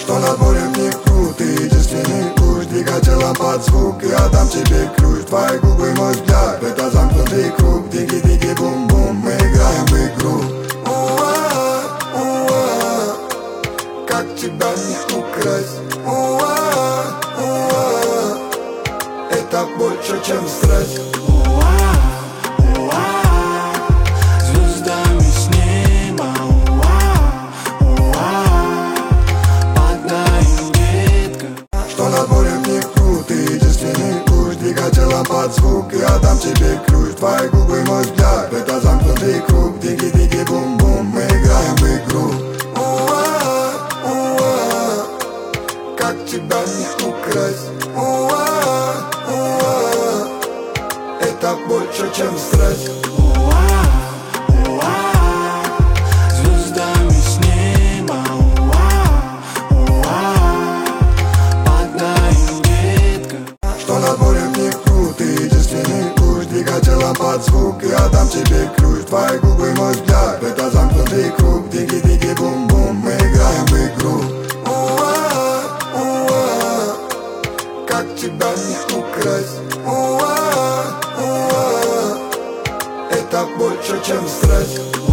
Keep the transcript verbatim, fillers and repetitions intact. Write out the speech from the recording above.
Что на дворе в них пруд, ты единственный ключ. Двигай телом под звук, я дам тебе ключ. Твои губы, мой взгляд, это замкнутый круг. Диги-диги, бум-бум, мы играем в игру. Уа, уа, как тебя не украсть. Уа, уа, это больше, чем стресс. Под звук, я дам тебе ключ. Твои губы, мой взгляд, это замкнутый круг. Диги-диги, бум-бум, мы играем в игру. Уа, уа, как тебя не украсть. Уа, уа, это больше, чем стресс. Под звук, я дам тебе ключ. Твои губы, мой взгляд, это замкнутый круг. Диги-диги, бум-бум, мы играем в игру. Уа, уа, как тебя не украсть. Уа, уа, это больше, чем стресс.